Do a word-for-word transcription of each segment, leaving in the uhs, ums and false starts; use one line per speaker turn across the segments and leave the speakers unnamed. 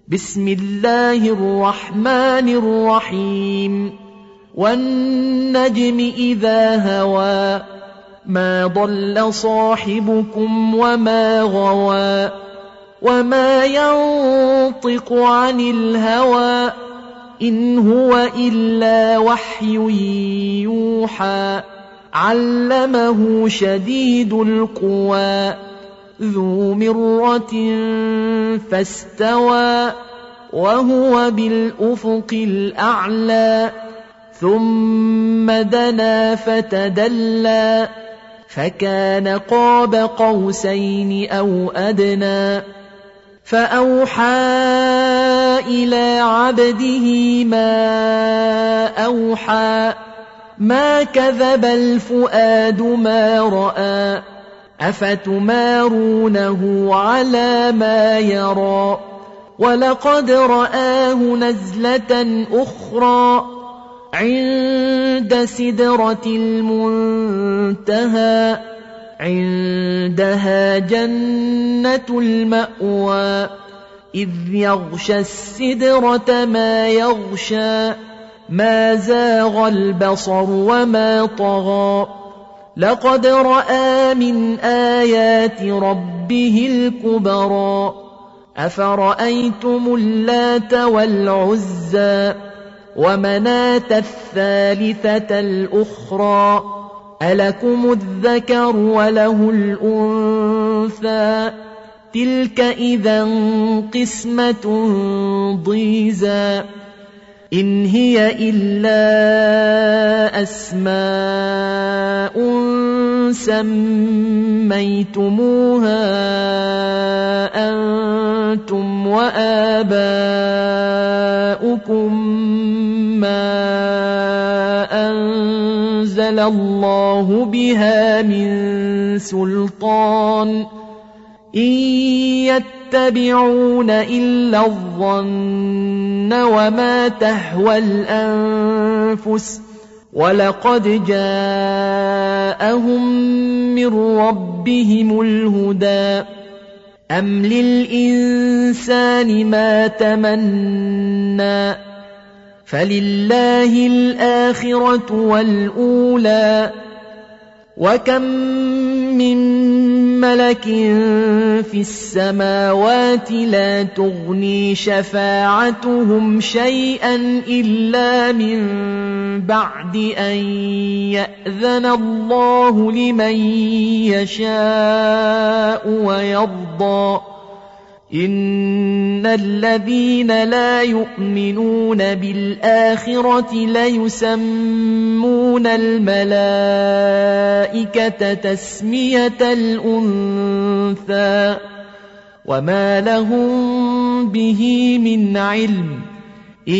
بسم الله الرحمن الرحيم والنجم إذا هوى ما ضل صاحبكم وما غوى وما ينطق عن الهوى إن هو إلا وحي يوحى علمه شديد القوى ذو مرة فاستوى وهو بالأفق الأعلى ثم دنا فتدلى فكان قاب قوسين أو أدنى فأوحى إلى عبده ما أوحى ما كذب الفؤاد ما رأى أفتمارونه على ما يرى ولقد رآه نزلة أخرى عند سدرة المنتهى عندها جنة المأوى إذ يغشى السدرة ما يغشى ما زاغ البصر وما طغى لقد رأى من آيات ربه الكبرى أفرأيتم اللات والعزى ومناة الثالثة الأخرى ألكم الذكر وله الأنثى تلك إذا قسمة ضيزى إن هي إلا أسماء سميتموها أنتم وآباؤكم ما أنزل الله بها من سلطان إن يتبعون إلا الظن وما تهوى الأنفس ولقد جاءهم من ربهم الهدى أم للإنسان ما تمنى فلله الآخرة والأولى وكم من ملك في السماوات لا تغني شفاعتهم شيئا إلا من بعد أن يأذن الله لمن يشاء ويرضى إن الذين لا يؤمنون بالآخرة ليسمون الملائكة تسمية الأنثى وما لهم به من علم إن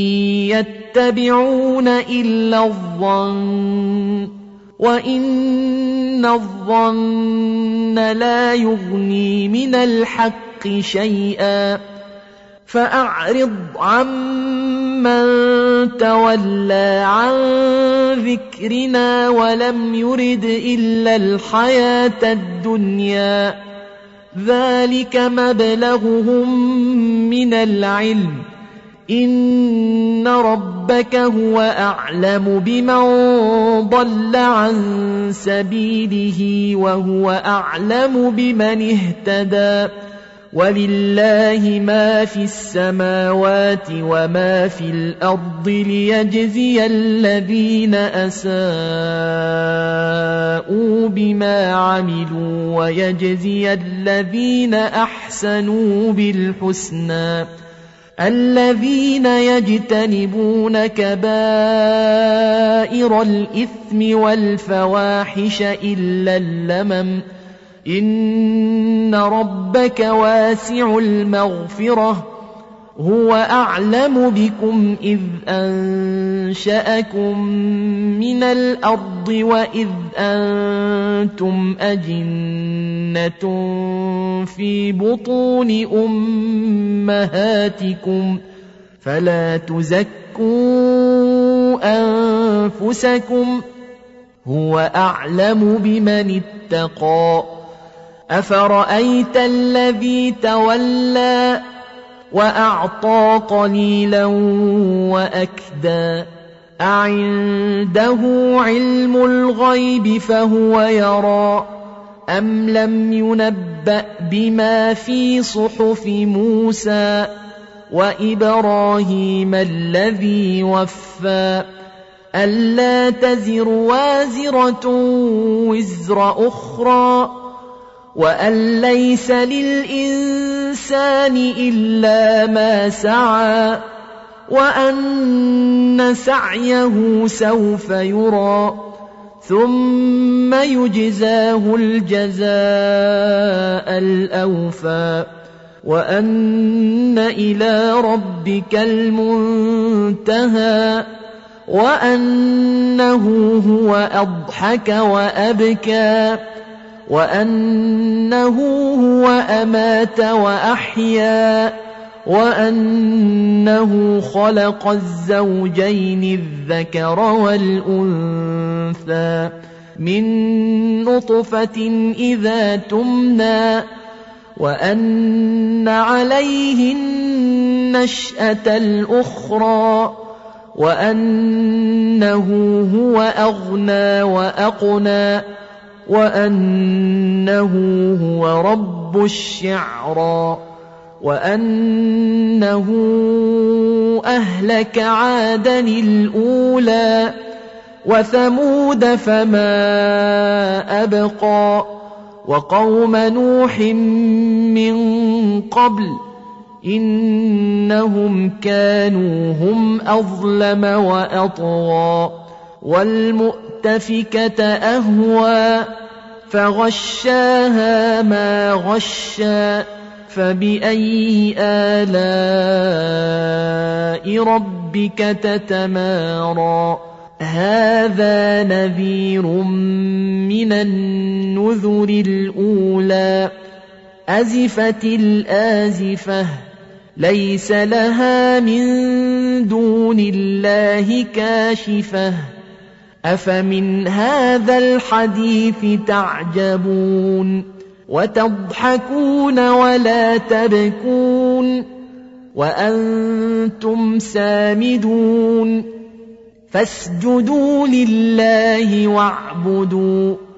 يتبعون إلا الظن وإن الظن لا يغني من الحق شيئا فأعرض عمن تولى عن ذكرنا ولم يرد إلا الحياة الدنيا ذلك مبلغهم من العلم إن ربك هو أعلم بمن ضل عن سبيله وهو أعلم بمن اهتدى ولله ما في السماوات وما في الأرض ليجزي الذين أساءوا بما عملوا ويجزي الذين أحسنوا بالحسنى الذين يجتنبون كبائر الإثم والفواحش إلا اللمم إن ربك واسع المغفرة هو أعلم بكم إذ أنشأكم من الأرض وإذ أنتم أجنة في بطون أمهاتكم فلا تزكوا أنفسكم هو أعلم بمن اتقى أفرأيت الذي تولى وأعطى قليلا وأكدى أعنده علم الغيب فهو يرى أم لم ينبأ بما في صحف موسى وإبراهيم الذي وفى ألا تزر وازرة وزر أخرى وأن ليس للإنسان إلا ما سعى وأن سعيه سوف يرى ثم يجزاه الجزاء الأوفى وأن إلى ربك المنتهى وأنه هو أضحك وأبكى وأنه هو أمات وأحيا وأنه خلق الزوجين الذكر والأنثى من نطفة إذا تمنى وأن عليه النشأة الأخرى وأنه هو أغنى وأقنى وأنه هو رب الشعرى وأنه أهلك عادا الأولى وثمود فما أبقى وقوم نوح من قبل إنهم كانوا هم أظلم وأطغى والمؤتفكة أهوى فغشاها ما غشى فبأي آلاء ربك تتمارى هذا نذير من النذر الأولى أزفت الآزفة ليس لها من دون الله كاشفة أفمن هذا الحديث تعجبون وتضحكون ولا تبكون وأنتم سامدون فاسجدوا لله واعبدوا